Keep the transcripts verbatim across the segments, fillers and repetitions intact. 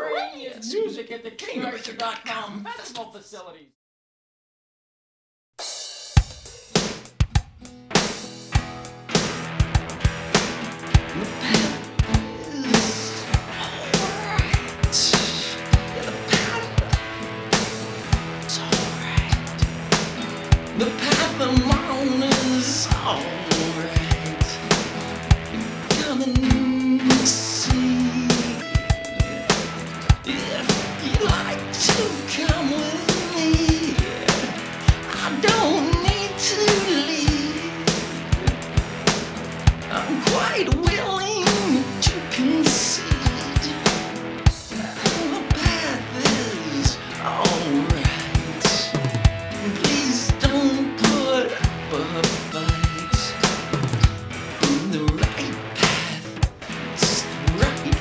extemporaneous music at the king archer dot com festival facilities. The path I'm on is alright. Come and see if you'd like to come with me. I don't need to leave. I'm quite willing to concede. The path is alright. Please don't put up a fight. The right path is right.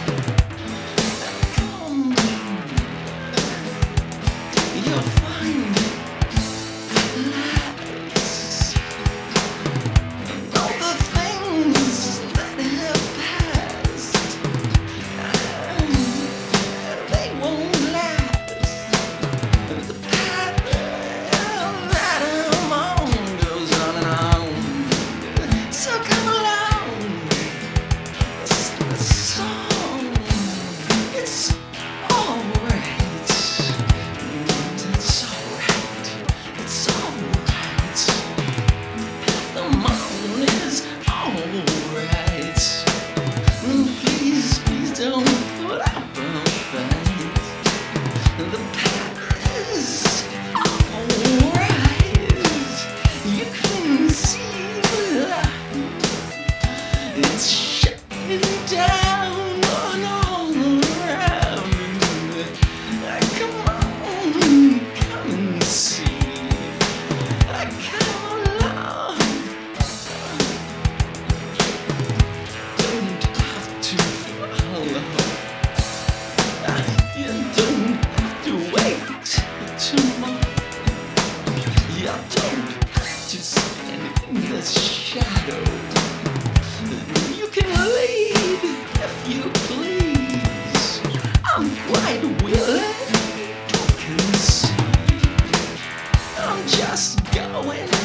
Come, you'll find lies and all the things that have passed. And they won't last. The path that I'm on goes on and on. So come along, sing a song. It's alright. It's alright. It's alright. The moon is alright. Please, please don't put up a fight. The path is alright. You can see the light. It's shining down on all around. Come on, come and see. Come along. Don't have to follow. You don't have to wait tomorrow. You don't have to stand in the shadow. You can lead if you please. I'm quite willing to concede. I'm just going